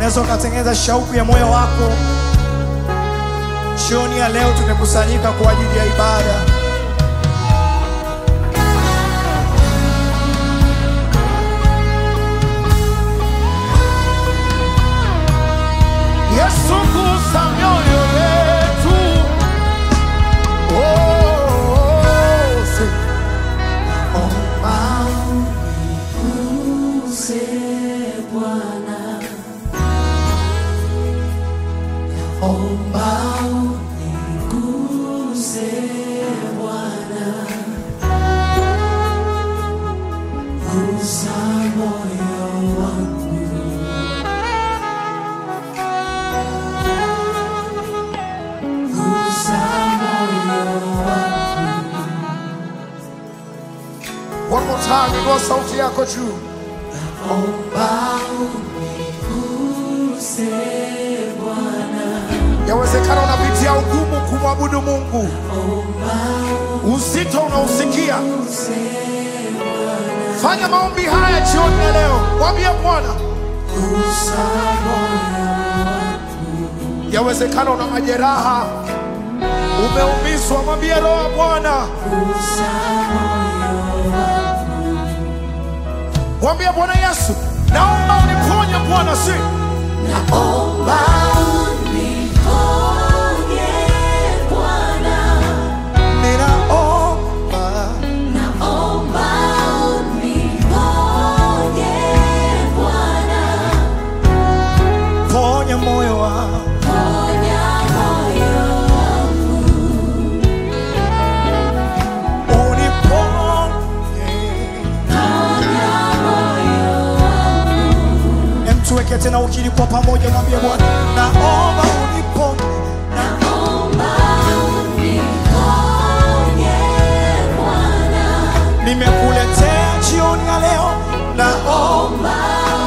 Unaweza ukatengeneza shauku ya moyo wako. Jioni ya leo tumekusanyika kwa ajili ya ibada. Yesu gusa mioyo yetu. Uniguse Bwana, omba uniguse Bwana, gusa moyo wangu, gusa moyo wangu. One more time, inua sauti yako juu. Omba uniguse Bwana. Yawezekana unapitia ugumu kumwabudu Mungu. Uzito unausikia. Fanya maombi haya jioni ya leo. Mwambie Bwana. Yawezekana una majeraha. Umeumizwa, mwambie Roho Bwana. Mwambie Bwana Yesu, naomba uniponye Bwana, si. Naomba uniponye Bwana. Naomba uniponye Bwana. Ponya moyo wangu. Ponya moyo wangu. Uniponye. Ponya moyo wangu. Tuweke tena ukiri kwa pamoja, mwambie Bwana, naomba uniponye. Naomba uniponye Bwana. Nimekuletea jioni ya leo. Naomba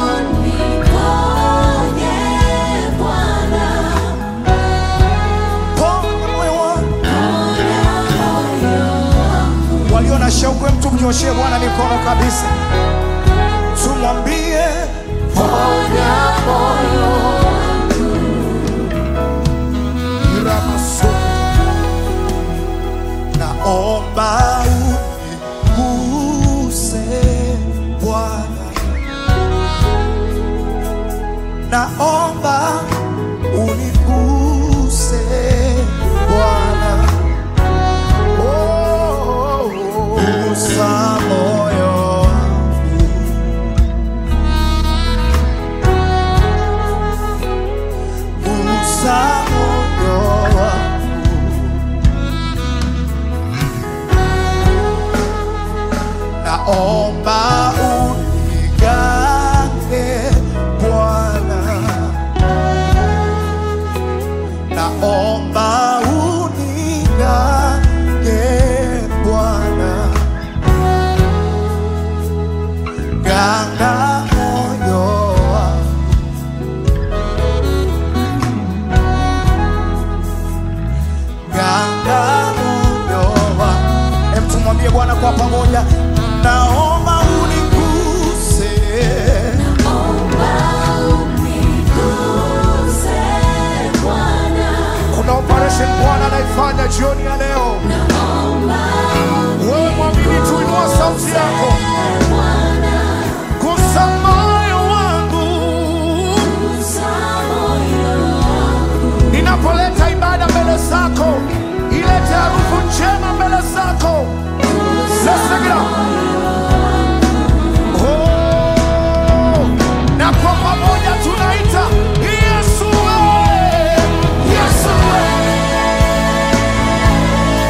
uniponye Bwana. Ponya moyo wangu. Ponya moyo wangu. Walio na shauku, mtu mnyoshie Bwana mikono kabisa. Tumwambie Ponya moyo wangu. naomba uniguse Bwana. Naomba uniguse Bwana. Gusa moyo wangu. Gusa moyo wangu. Naomba unigange Bwana. Naomba unigange Bwana. Ganga moyo wangu. Ganga moyo wangu. Hebu tumwambie Bwana kwa pamoja. Naomba uniguse. Naomba uniguse Bwana. Kuna operation Bwana anaifanya jioni ya leo. Naomba Wewe mwamini tu, inua sauti yako. Bwana. Gusa moyo wangu. Gusa moyo wangu. Ninapoleta ibada mbele zako, ilete harufu njema mbele zako. Let's take it up. Oh, na kwa pamoja tunaita Yesu we, Yesu we.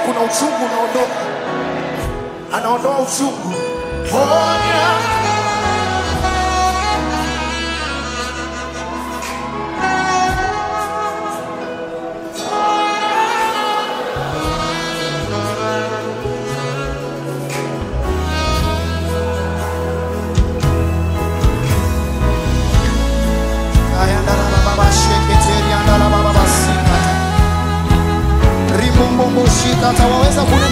kuna uchungu unaondoka, anaondoa uchungu. Ponya Waweza